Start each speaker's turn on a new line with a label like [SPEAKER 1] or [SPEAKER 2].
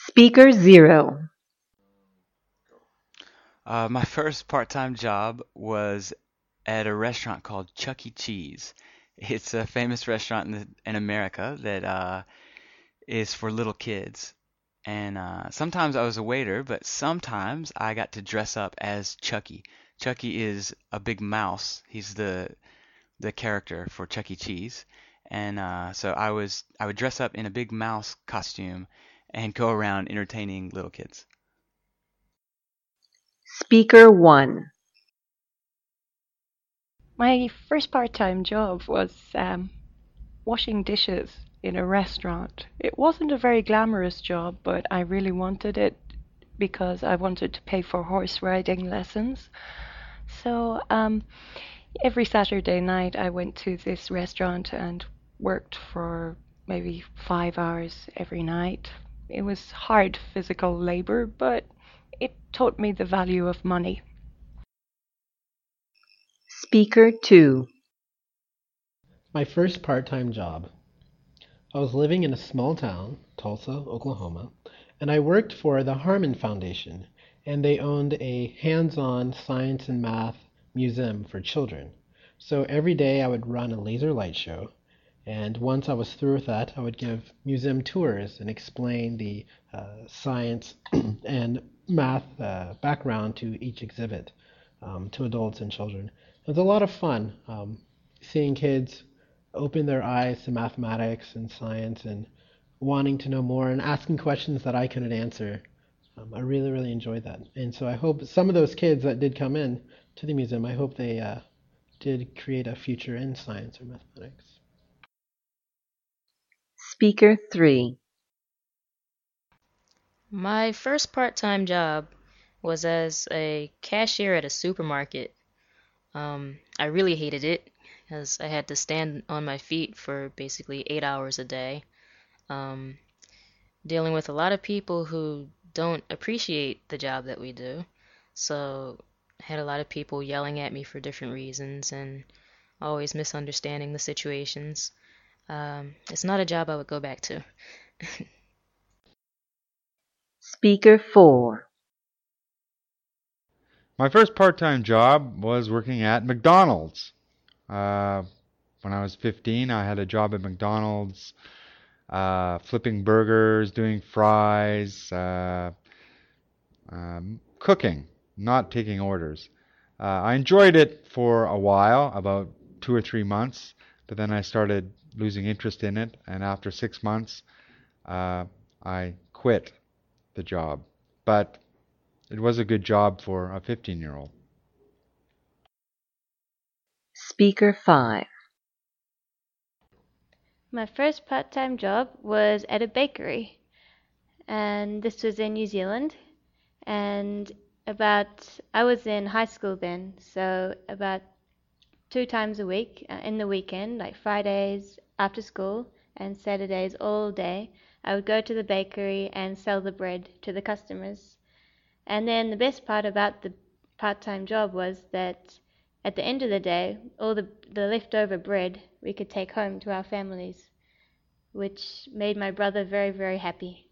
[SPEAKER 1] Speaker 0.
[SPEAKER 2] My first part-time job was at a restaurant called Chuck E. Cheese. It's a famous restaurant in America that is for little kids. And sometimes I was a waiter, but sometimes I got to dress up as Chucky. Chucky is a big mouse. He's the character for Chuck E. Cheese. And so I would dress up in a big mouse costume and go around entertaining little kids.
[SPEAKER 1] Speaker 1.
[SPEAKER 3] My first part-time job was washing dishes in a restaurant. It wasn't a very glamorous job, but I really wanted it because I wanted to pay for horse riding lessons. So every Saturday night I went to this restaurant and worked for maybe 5 hours every night. It was hard physical labor, but it taught me the value of money.
[SPEAKER 1] Speaker 2.
[SPEAKER 4] My first part-time job. I was living in a small town, Tulsa, Oklahoma, and I worked for the Harmon Foundation, and they owned a hands-on science and math museum for children. So every day I would run a laser light show, and once I was through with that, I would give museum tours and explain the science and math background to each exhibit to adults and children. It was a lot of fun seeing kids open their eyes to mathematics and science and wanting to know more and asking questions that I couldn't answer. I really, really enjoyed that. And so I hope some of those kids that did come in to the museum, I hope they did create a future in science or mathematics.
[SPEAKER 1] Speaker 3.
[SPEAKER 5] My first part-time job was as a cashier at a supermarket. I really hated it because I had to stand on my feet for basically 8 hours a day, um, dealing with a lot of people who don't appreciate the job that we do. So I had a lot of people yelling at me for different reasons and always misunderstanding the situations. It's not a job I would go back to.
[SPEAKER 1] Speaker 4.
[SPEAKER 6] My first part-time job was working at McDonald's. Uh, when I was 15, I had a job at McDonald's, flipping burgers, doing fries, cooking, not taking orders. I enjoyed it for a while, about 2 or 3 months, but then I started losing interest in it, and after 6 months, I quit the job. But it was a good job for a 15-year-old.
[SPEAKER 1] Speaker 5.
[SPEAKER 7] My first part-time job was at a bakery, and this was in New Zealand. And I was in high school then, so about 2 times a week in the weekend, like Fridays after school and Saturdays all day, I would go to the bakery and sell the bread to the customers. And then the best part about the part-time job was that at the end of the day, all the leftover bread we could take home to our families, which made my brother very, very happy.